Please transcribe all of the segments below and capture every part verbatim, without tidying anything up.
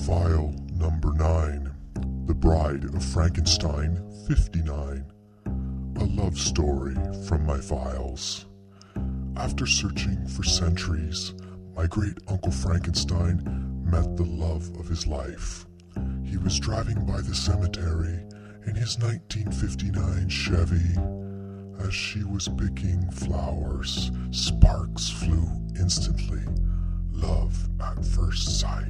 File number nine, The Bride of Frankenstein fifty-nine. A love story from my files. After searching for centuries, my great Uncle Frankenstein met the love of his life. He was driving by the cemetery in his nineteen fifty-nine Chevy. As she was picking flowers, sparks flew instantly. Love at first sight.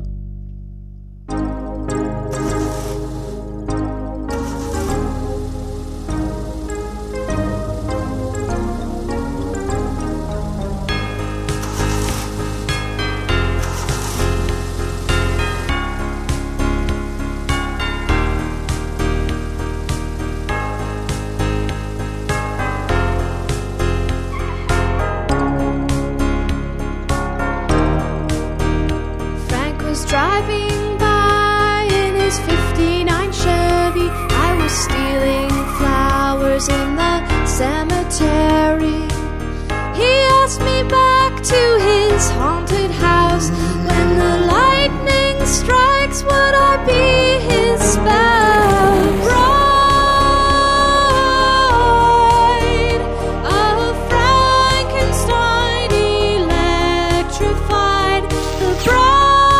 Driving by in his fifty-nine Chevy, I was stealing flowers in the cemetery. He asked me back to his haunted house. When the lightning strikes, would I be his spell? Bride of Frankenstein, electrified. The bride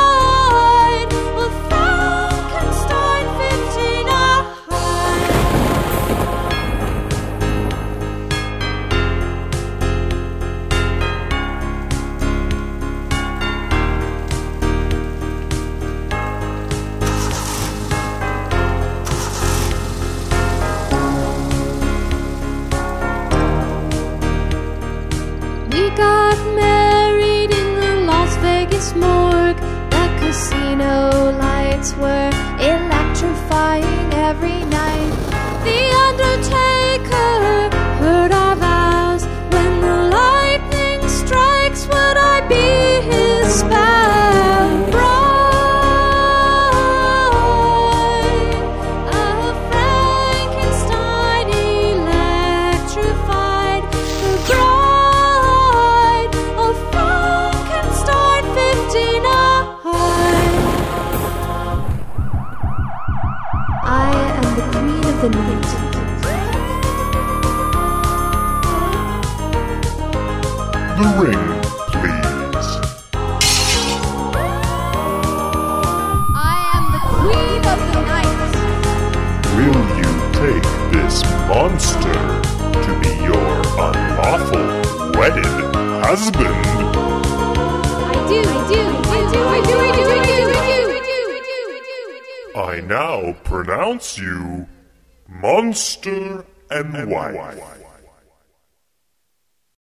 We got married in the Las Vegas morgue. The casino lights were electrifying every night. The Undertaker heard our vows. When the lightning strikes, would I be his spell? Bride of Frankenstein, electrified. The bride of Frankenstein fifty-nine. I am the queen of the night. The ring, please. I am the queen of the night. Will you take this monster to be your unlawful wedded husband? I do, I do, I do, I do, I do, I do, I do, I do. I now pronounce you monster and wife.